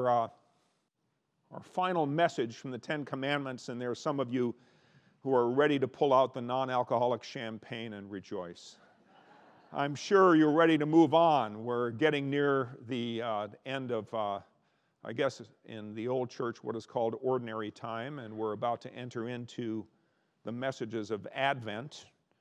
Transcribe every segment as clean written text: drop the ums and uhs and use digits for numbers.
our final message from the Ten Commandments, and there are some of you who are ready to pull out the non-alcoholic champagne and rejoice. I'm sure you're ready to move on. We're getting near the end of, I guess, in the old church, what is called ordinary time, and we're about to enter into the messages of Advent.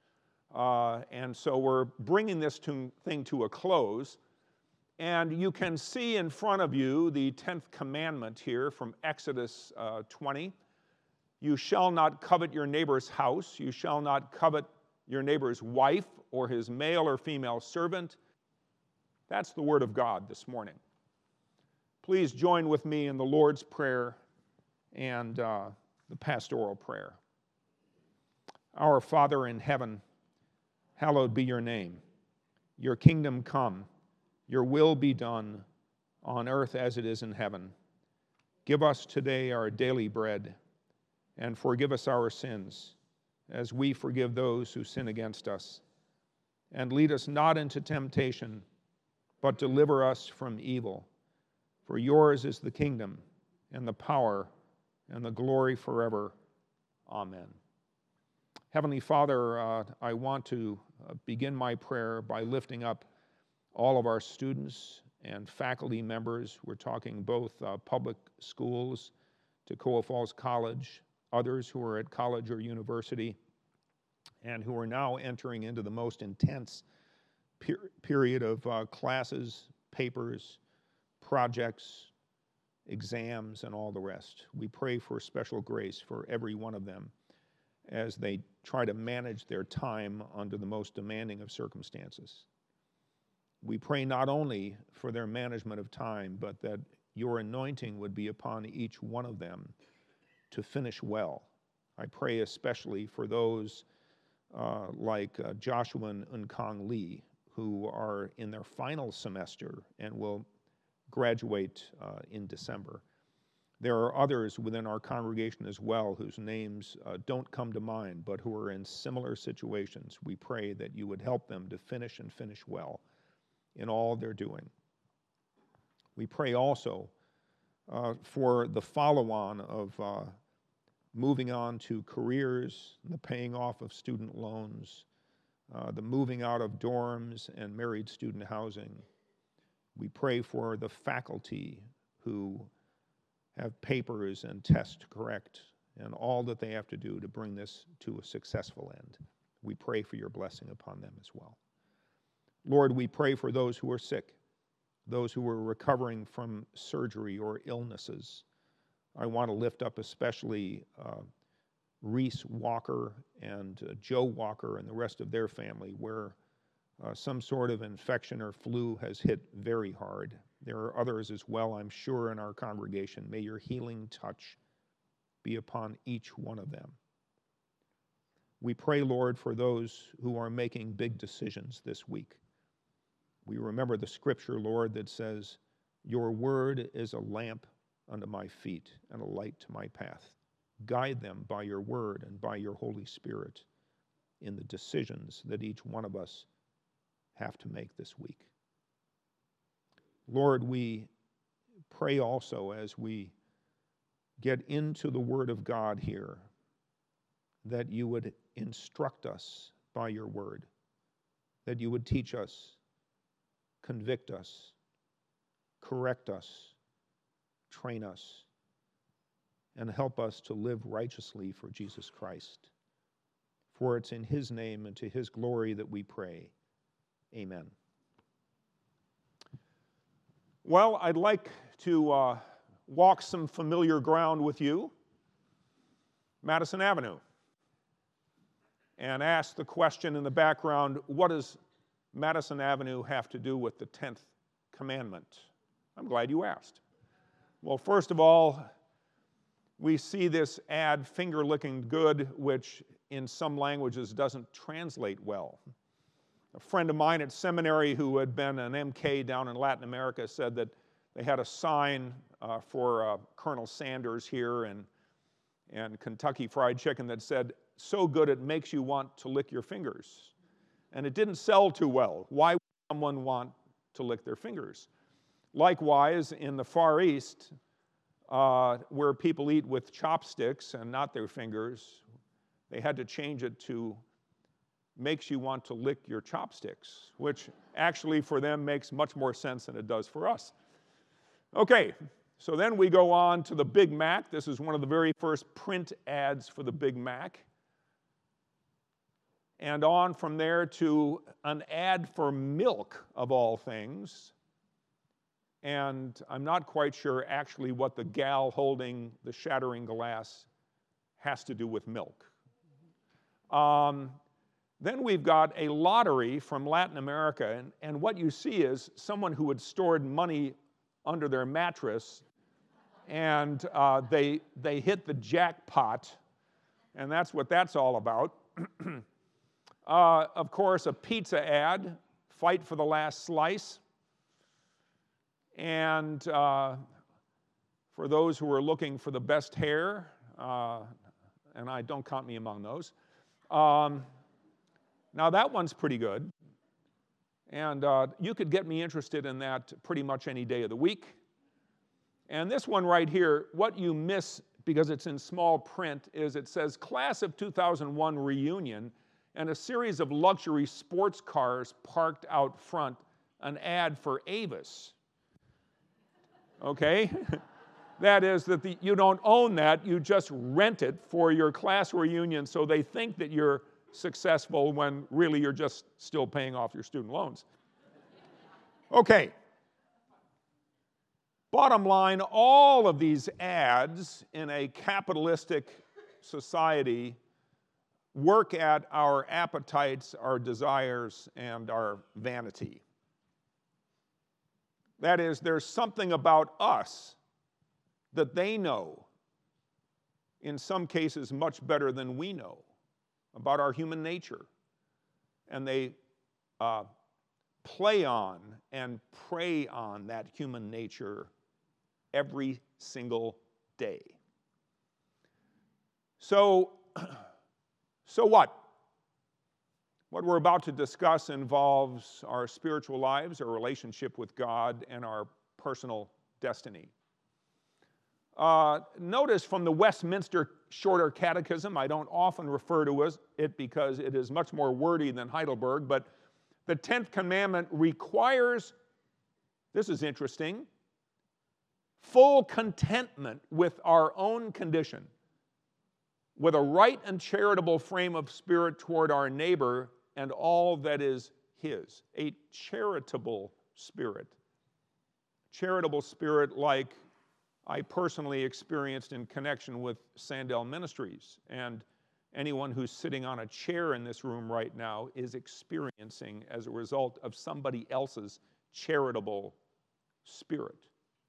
And so we're bringing this thing to a close. And you can see in front of you the 10th commandment here from Exodus 20. You shall not covet your neighbor's house. You shall not covet your neighbor's wife or his male or female servant. That's the word of God this morning. Please join with me in the Lord's Prayer and the pastoral prayer. Our Father in heaven, hallowed be your name. Your kingdom come. Your will be done on earth as it is in heaven. Give us today our daily bread, and forgive us our sins, as we forgive those who sin against us. And lead us not into temptation, but deliver us from evil. For yours is the kingdom, and the power, and the glory forever. Amen. Heavenly Father, I want to begin my prayer by lifting up all of our students and faculty members. We're talking both public schools, Toccoa Falls College, others who are at college or university, and who are now entering into the most intense period of classes, papers, projects, exams, and all the rest. We pray for special grace for every one of them as they try to manage their time under the most demanding of circumstances. We pray not only for their management of time, but that your anointing would be upon each one of them to finish well. I pray especially for those like Joshua and Unkong Lee, who are in their final semester and will graduate in December. There are others within our congregation as well whose names don't come to mind, but who are in similar situations. We pray that you would help them to finish and finish well in all they're doing. We pray also for the follow-on of moving on to careers, the paying off of student loans, the moving out of dorms and married student housing. We pray for the faculty who have papers and tests to correct and all that they have to do to bring this to a successful end. We pray for your blessing upon them as well. Lord, we pray for those who are sick, those who are recovering from surgery or illnesses. I want to lift up especially Reese Walker and Joe Walker and the rest of their family, where some sort of infection or flu has hit very hard. There are others as well, I'm sure, in our congregation. May your healing touch be upon each one of them. We pray, Lord, for those who are making big decisions this week. We remember the scripture, Lord, that says, your word is a lamp unto my feet and a light to my path. Guide them by your word and by your Holy Spirit in the decisions that each one of us have to make this week. Lord, we pray also as we get into the Word of God here that you would instruct us by your word, that you would teach us, convict us, correct us, train us, and help us to live righteously for Jesus Christ. For it's in his name and to his glory that we pray. Amen. Well, I'd like to walk some familiar ground with you, Madison Avenue, and ask the question in the background, what does Madison Avenue have to do with the 10th commandment? I'm glad you asked. Well, first of all, we see this ad, finger licking good, which in some languages doesn't translate well. A friend of mine at seminary who had been an MK down in Latin America said that they had a sign for Colonel Sanders here and Kentucky Fried Chicken that said, so good it makes you want to lick your fingers. And it didn't sell too well. Why would someone want to lick their fingers? Likewise, in the Far East, where people eat with chopsticks and not their fingers, they had to change it to makes you want to lick your chopsticks, which actually for them makes much more sense than it does for us. Okay, so then we go on to the Big Mac. This is one of the very first print ads for the Big Mac. And on from there to an ad for milk, of all things. And I'm not quite sure actually what the gal holding the shattering glass has to do with milk. Then we've got a lottery from Latin America, and what you see is someone who had stored money under their mattress, and they hit the jackpot, and that's what that's all about. Of course, a pizza ad, fight for the last slice. And for those who are looking for the best hair, and don't count me among those, now that one's pretty good. And you could get me interested in that pretty much any day of the week. And this one right here, what you miss because it's in small print is it says Class of 2001 Reunion and a series of luxury sports cars parked out front, an ad for Avis. Okay? That is that you don't own that, you just rent it for your class reunion, so they think that you're successful when really you're just still paying off your student loans. Okay. Bottom line, all of these ads in a capitalistic society work at our appetites, our desires, and our vanity. That is, there's something about us that they know, in some cases much better than we know, about our human nature. And they play on and prey on that human nature every single day. So what? What we're about to discuss involves our spiritual lives, our relationship with God, and our personal destiny. Notice from the Westminster Shorter Catechism, I don't often refer to it because it is much more wordy than Heidelberg, but the 10th commandment requires, this is interesting, full contentment with our own condition, with a right and charitable frame of spirit toward our neighbor and all that is his. A charitable spirit. Charitable spirit like I personally experienced in connection with Sandel Ministries. And anyone who's sitting on a chair in this room right now is experiencing as a result of somebody else's charitable spirit.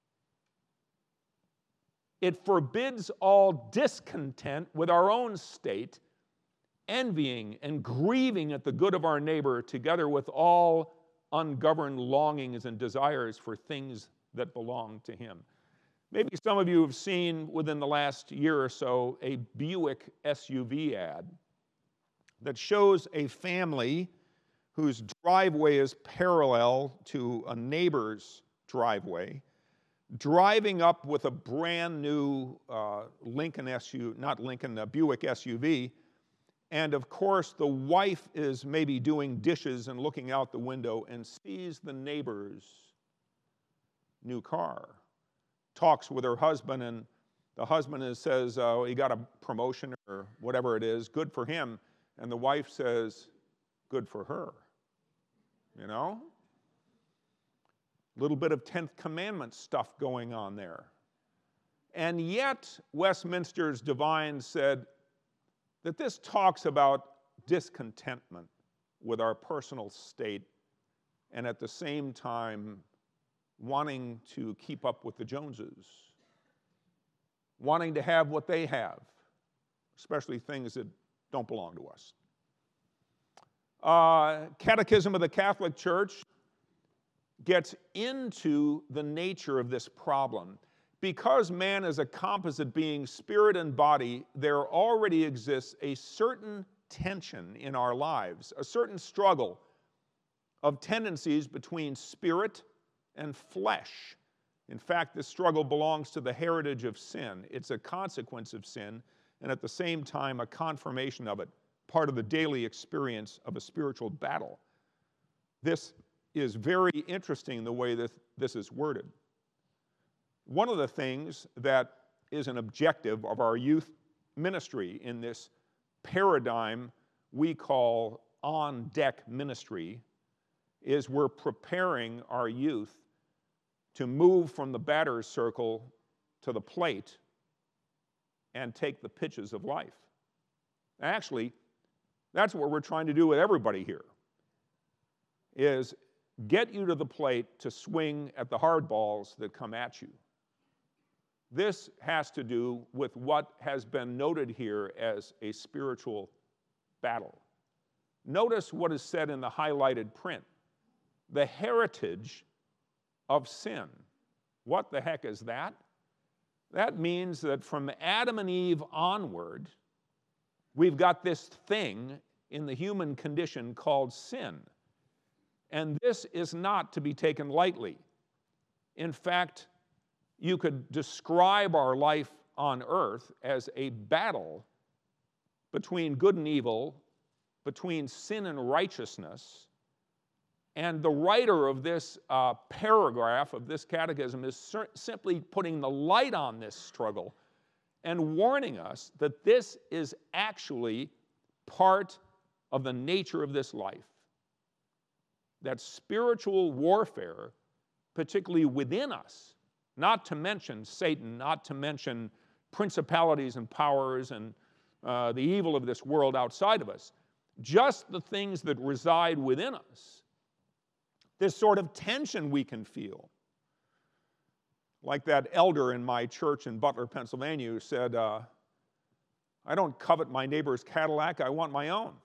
It forbids all discontent with our own state, envying and grieving at the good of our neighbor, together with all ungoverned longings and desires for things that belong to him. Maybe some of you have seen within the last year or so a Buick SUV ad that shows a family whose driveway is parallel to a neighbor's driveway, driving up with a brand new Buick SUV. And of course, the wife is maybe doing dishes and looking out the window and sees the neighbor's new car. Talks with her husband, and the husband says, oh, he got a promotion or whatever it is, good for him. And the wife says, good for her. You know? A little bit of 10th Commandment stuff going on there. And yet, Westminster's divines said that this talks about discontentment with our personal state and at the same time wanting to keep up with the Joneses, wanting to have what they have, especially things that don't belong to us. Catechism of the Catholic Church gets into the nature of this problem. Because man is a composite being, spirit and body, there already exists a certain tension in our lives, a certain struggle of tendencies between spirit and flesh. In fact, this struggle belongs to the heritage of sin. It's a consequence of sin, and at the same time, a confirmation of it, part of the daily experience of a spiritual battle. This is very interesting, the way that this is worded. One of the things that is an objective of our youth ministry in this paradigm we call on-deck ministry is we're preparing our youth to move from the batter's circle to the plate and take the pitches of life. Actually, that's what we're trying to do with everybody here, is get you to the plate to swing at the hard balls that come at you. This has to do with what has been noted here as a spiritual battle. Notice what is said in the highlighted print. The heritage of sin. What the heck is that? That means that from Adam and Eve onward, we've got this thing in the human condition called sin. And this is not to be taken lightly. In fact, you could describe our life on earth as a battle between good and evil, between sin and righteousness. And the writer of this paragraph of this catechism is simply putting the light on this struggle and warning us that this is actually part of the nature of this life. That spiritual warfare, particularly within us, not to mention Satan, not to mention principalities and powers and the evil of this world outside of us, just the things that reside within us, this sort of tension we can feel. Like that elder in my church in Butler, Pennsylvania, who said, I don't covet my neighbor's Cadillac, I want my own.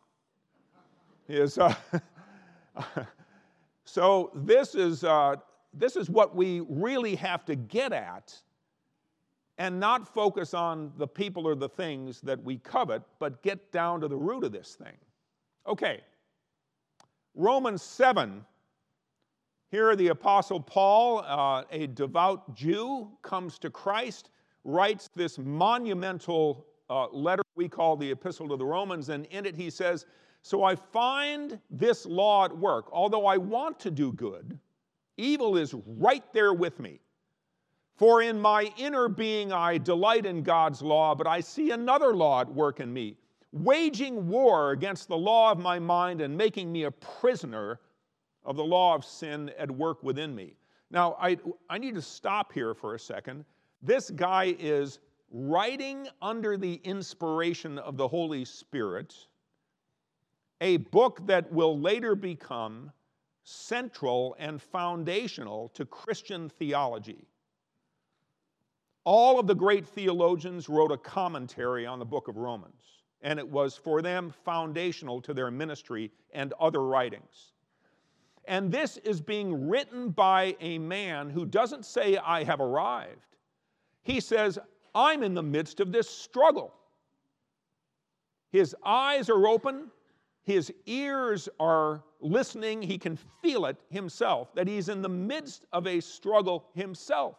So this is what we really have to get at, and not focus on the people or the things that we covet, but get down to the root of this thing. Okay, Romans 7. Here the Apostle Paul, a devout Jew, comes to Christ, writes this monumental letter we call the Epistle to the Romans, and in it he says, "So I find this law at work. Although I want to do good, evil is right there with me. For in my inner being I delight in God's law, but I see another law at work in me, waging war against the law of my mind and making me a prisoner of the law of sin at work within me." Now, I need to stop here for a second. This guy is writing under the inspiration of the Holy Spirit a book that will later become central and foundational to Christian theology. All of the great theologians wrote a commentary on the book of Romans, and it was for them foundational to their ministry and other writings. And this is being written by a man who doesn't say, "I have arrived." He says, "I'm in the midst of this struggle." His eyes are open. His ears are listening. He can feel it himself, that he's in the midst of a struggle himself.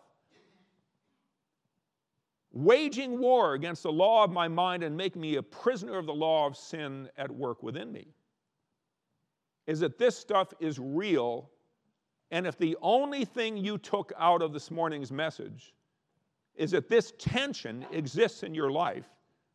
Waging war against the law of my mind and making me a prisoner of the law of sin at work within me. Is that this stuff is real, and if the only thing you took out of this morning's message is that this tension exists in your life,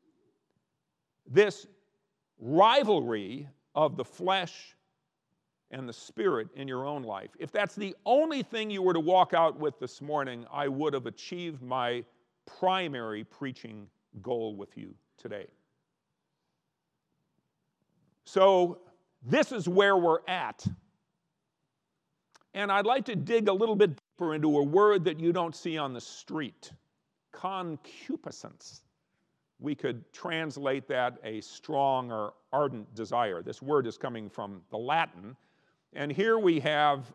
this rivalry of the flesh and the spirit in your own life, if that's the only thing you were to walk out with this morning, I would have achieved my primary preaching goal with you today. So this is where we're at. And I'd like to dig a little bit deeper into a word that you don't see on the street: concupiscence. We could translate that a strong or ardent desire. This word is coming from the Latin. And here we have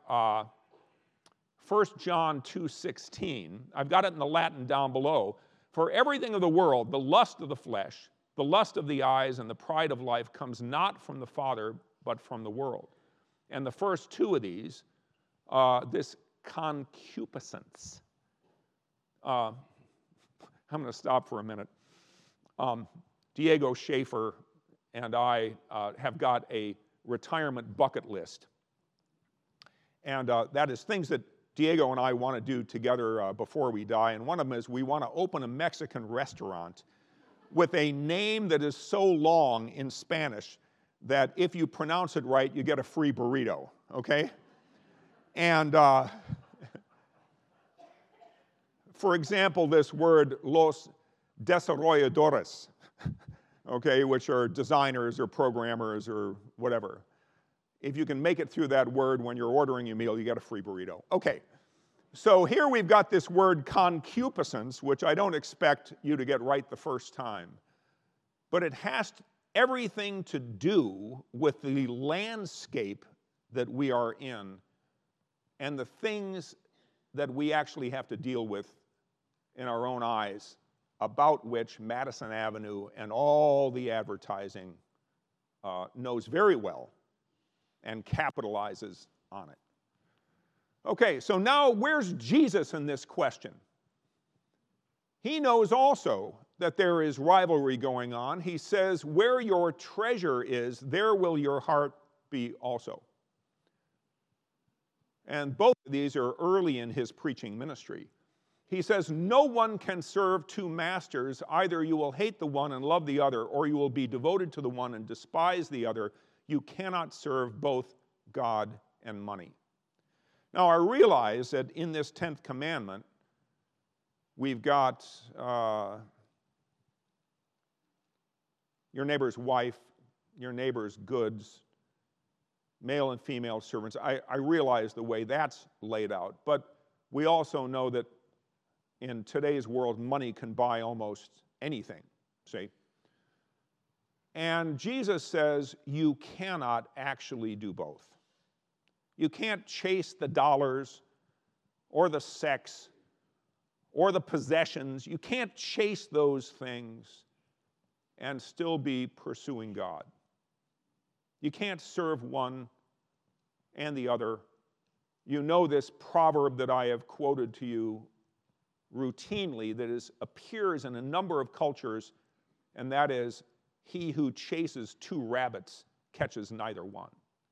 1 John 2:16. I've got it in the Latin down below. "For everything of the world, the lust of the flesh, the lust of the eyes, and the pride of life comes not from the Father, but from the world." And the first two of these, this concupiscence. I'm going to stop for a minute. Diego Schaefer and I have got a retirement bucket list. And that is things that Diego and I want to do together before we die. And one of them is we want to open a Mexican restaurant with a name that is so long in Spanish that if you pronounce it right, you get a free burrito, okay? And for example, this word, los desarrolladores, okay, which are designers or programmers or whatever. If you can make it through that word when you're ordering your meal, you get a free burrito. Okay, so here we've got this word concupiscence, which I don't expect you to get right the first time. But it has everything to do with the landscape that we are in and the things that we actually have to deal with in our own eyes, about which Madison Avenue and all the advertising knows very well and capitalizes on it. Okay, so now where's Jesus in this question? He knows also that there is rivalry going on. He says, where your treasure is, there will your heart be also. And both of these are early in his preaching ministry. He says, no one can serve two masters. Either you will hate the one and love the other, or you will be devoted to the one and despise the other. You cannot serve both God and money. Now, I realize that in this 10th commandment, we've got your neighbor's wife, your neighbor's goods, male and female servants. I realize the way that's laid out, but we also know that in today's world, money can buy almost anything, see? And Jesus says you cannot actually do both. You can't chase the dollars or the sex or the possessions. You can't chase those things and still be pursuing God. You can't serve one and the other. You know this proverb that I have quoted to you routinely that appears in a number of cultures, and that is, he who chases two rabbits catches neither one.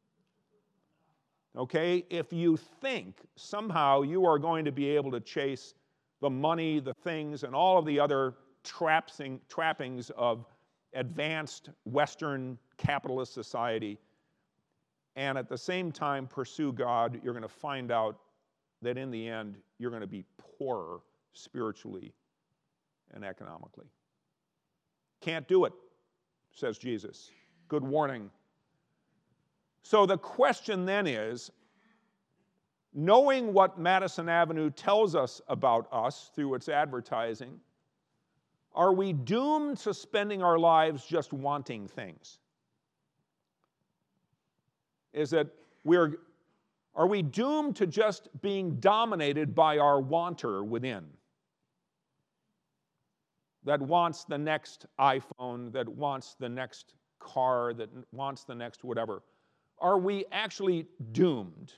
Okay? If you think somehow you are going to be able to chase the money, the things, and all of the other trappings of advanced Western capitalist society, and at the same time pursue God, you're going to find out that in the end, you're going to be poorer spiritually and economically. Can't do it, says Jesus. Good warning. So the question then is, knowing what Madison Avenue tells us about us through its advertising, are we doomed to spending our lives just wanting things? Are we doomed to just being dominated by our wanter within? That wants the next iPhone, that wants the next car, that wants the next whatever. Are we actually doomed?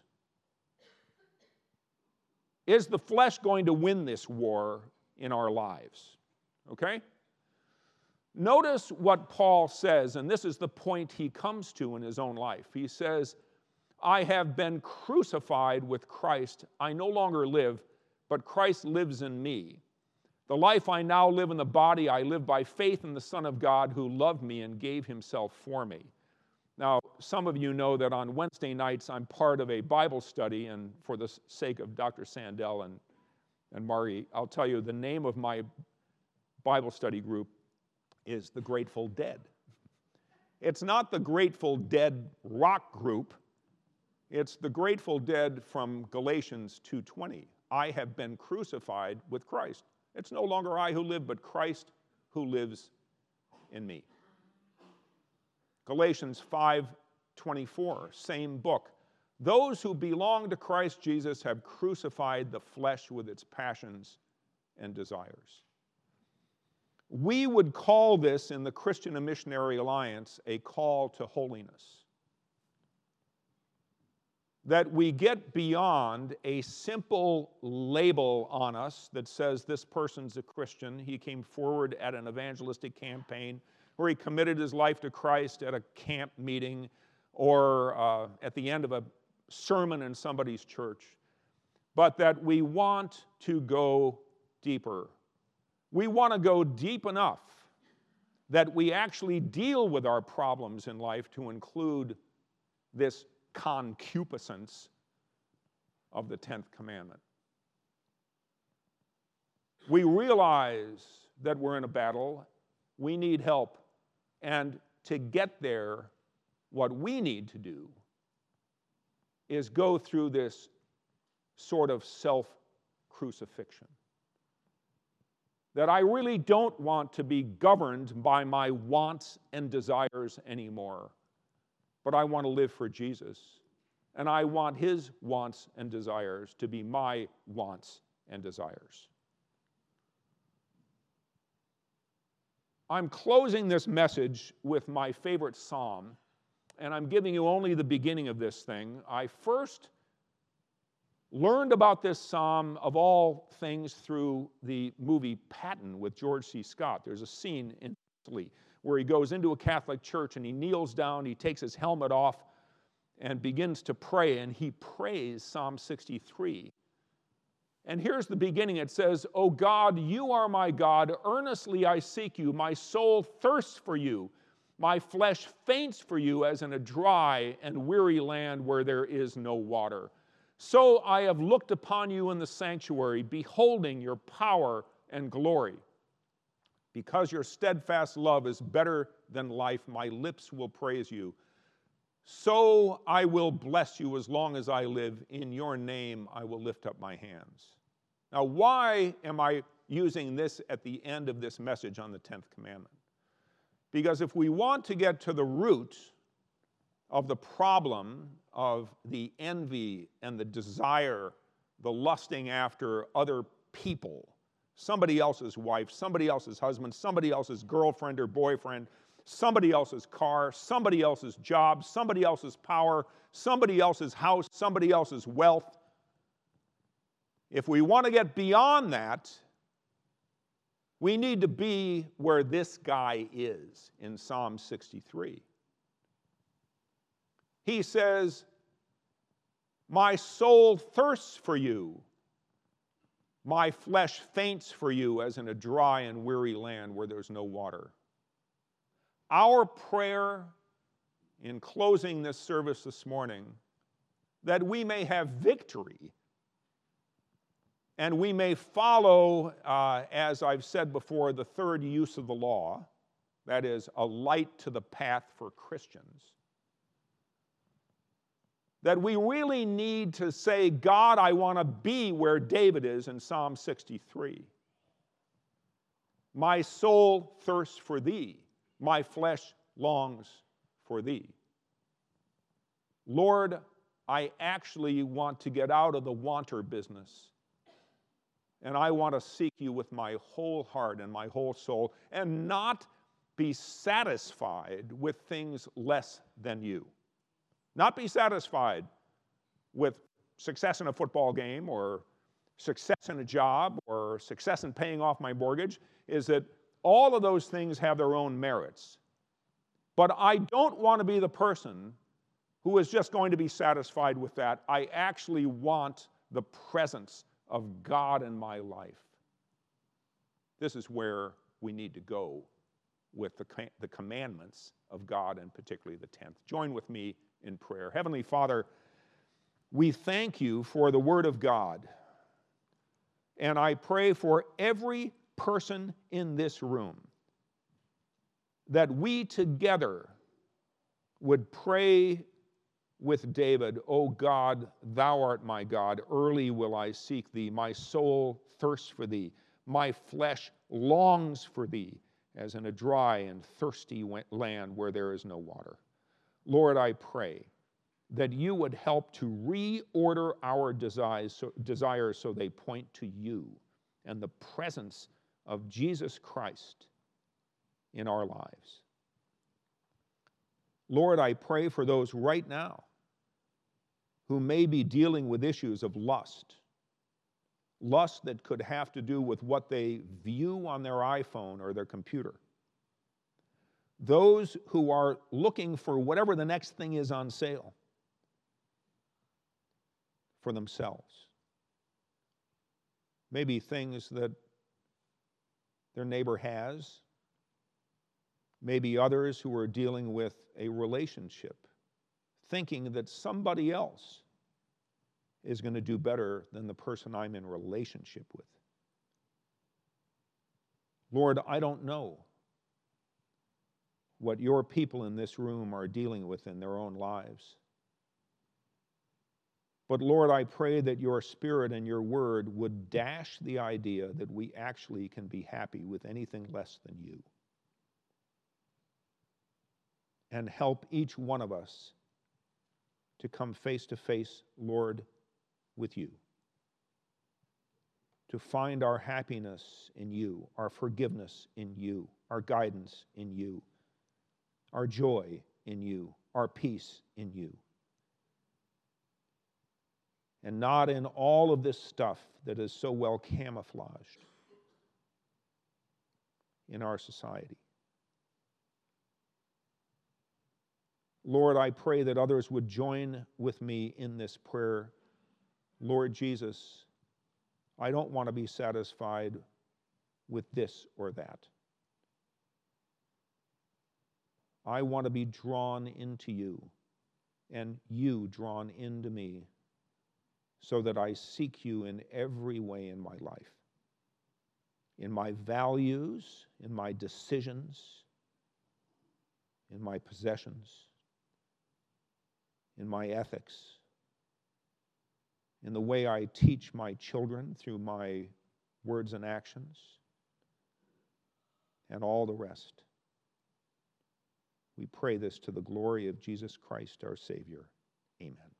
Is the flesh going to win this war in our lives? Okay? Notice what Paul says, and this is the point he comes to in his own life. He says, I have been crucified with Christ. I no longer live, but Christ lives in me. The life I now live in the body, I live by faith in the Son of God who loved me and gave himself for me. Now, some of you know that on Wednesday nights I'm part of a Bible study, and for the sake of Dr. Sandell and Margie, I'll tell you the name of my Bible study group is the Grateful Dead. It's not the Grateful Dead rock group. It's the Grateful Dead from Galatians 2:20. I have been crucified with Christ. It's no longer I who live, but Christ who lives in me. Galatians 5:24, same book. Those who belong to Christ Jesus have crucified the flesh with its passions and desires. We would call this in the Christian and Missionary Alliance a call to holiness. that we get beyond a simple label on us that says this person's a Christian. He came forward at an evangelistic campaign, or he committed his life to Christ at a camp meeting, or at the end of a sermon in somebody's church, but that we want to go deeper. We want to go deep enough that we actually deal with our problems in life to include this concupiscence of the 10th commandment. We realize that we're in a battle, we need help, and to get there, what we need to do is go through this sort of self-crucifixion. That I really don't want to be governed by my wants and desires anymore, but I want to live for Jesus, and I want his wants and desires to be my wants and desires. I'm closing this message with my favorite psalm, and I'm giving you only the beginning of this thing. I first learned about this psalm, of all things, through the movie Patton with George C. Scott. There's a scene in Italy where he goes into a Catholic church and he kneels down, he takes his helmet off and begins to pray, and he prays Psalm 63. And here's the beginning. It says, "O God, you are my God. Earnestly I seek you. My soul thirsts for you. My flesh faints for you as in a dry and weary land where there is no water. So I have looked upon you in the sanctuary, beholding your power and glory. Because your steadfast love is better than life, my lips will praise you. So I will bless you as long as I live. In your name I will lift up my hands." Now, why am I using this at the end of this message on the 10th commandment? Because if we want to get to the root of the problem of the envy and the desire, the lusting after other people, somebody else's wife, somebody else's husband, somebody else's girlfriend or boyfriend, somebody else's car, somebody else's job, somebody else's power, somebody else's house, somebody else's wealth, if we want to get beyond that, we need to be where this guy is in Psalm 63. He says, "My soul thirsts for you. My flesh faints for you as in a dry and weary land where there's no water." Our prayer in closing this service this morning, that we may have victory and we may follow, as I've said before, the third use of the law, that is, a light to the path for Christians. That we really need to say, God, I want to be where David is in Psalm 63. My soul thirsts for thee. My flesh longs for thee. Lord, I actually want to get out of the wanter business. And I want to seek you with my whole heart and my whole soul, and not be satisfied with things less than you. Not be satisfied with success in a football game or success in a job or success in paying off my mortgage. Is that all of those things have their own merits. But I don't want to be the person who is just going to be satisfied with that. I actually want the presence of God in my life. This is where we need to go with the commandments of God, and particularly the 10th. Join with me in prayer. Heavenly Father, we thank you for the Word of God. And I pray for every person in this room that we together would pray with David, "O God, thou art my God, early will I seek thee. My soul thirsts for thee. My flesh longs for thee, as in a dry and thirsty land where there is no water." Lord, I pray that you would help to reorder our desires so they point to you and the presence of Jesus Christ in our lives. Lord, I pray for those right now who may be dealing with issues of lust, lust that could have to do with what they view on their iPhone or their computer. Those who are looking for whatever the next thing is on sale for themselves. Maybe things that their neighbor has. Maybe others who are dealing with a relationship, thinking that somebody else is going to do better than the person I'm in relationship with. Lord, I don't know what your people in this room are dealing with in their own lives. But Lord, I pray that your Spirit and your word would dash the idea that we actually can be happy with anything less than you. And help each one of us to come face to face, Lord, with you. To find our happiness in you, our forgiveness in you, our guidance in you, our joy in you, our peace in you. And not in all of this stuff that is so well camouflaged in our society. Lord, I pray that others would join with me in this prayer. Lord Jesus, I don't want to be satisfied with this or that. I want to be drawn into you and you drawn into me so that I seek you in every way in my life, in my values, in my decisions, in my possessions, in my ethics, in the way I teach my children through my words and actions, and all the rest. We pray this to the glory of Jesus Christ, our Savior. Amen.